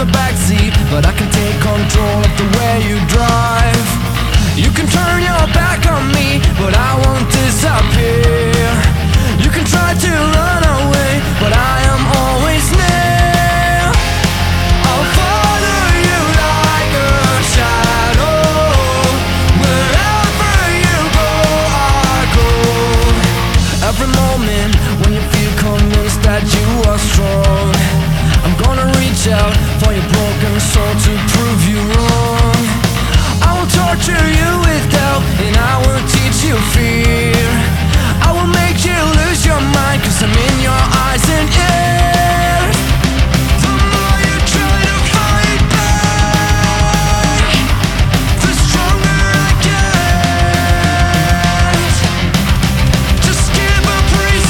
the backseat, but I can take control of the way you drive. You can turn your back on me, but I won't disappear. You can try to run away, but I am always near. I'll follow you like a shadow. Wherever you go, I go. Every moment when you feel convinced that you are strong, I'm gonna reach out for your broken soul to prove you wrong. I will torture you with doubt, and I will teach you fear. I will make you lose your mind, 'cause I'm in your eyes and ears. The more you try to fight back, the stronger I get. Just give up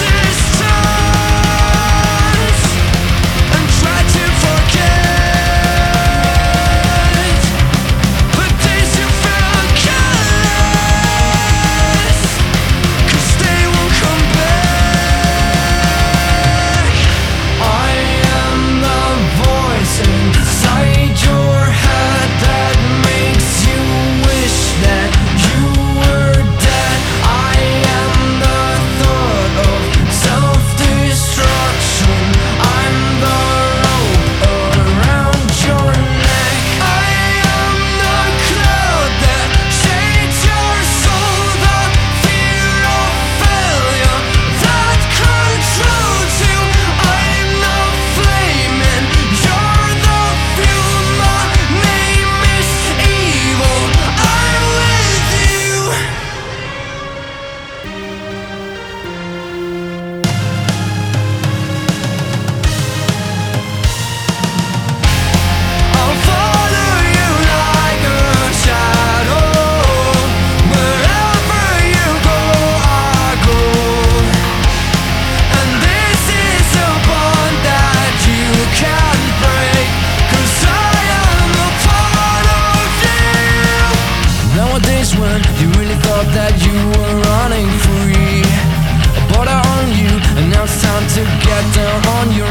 resistance and try to forget the days you felt careless, 'cause they won't come back. I am the voice inside your head that makes you wish that you were dead. I am the thought of self-destruction. I'm the rope around your neck. I am the cloud that shades your soul, the fear of failure that controls you. I'm the flame and you're the fuel. My name is evil. I'm with you. I'll follow you like a shadow. Wherever you go, I go. And this is a bond that you can't break, 'cause I am a part of you. Nowadays when you really thought that you were running free, I bought out on you, and now it's time to get down on your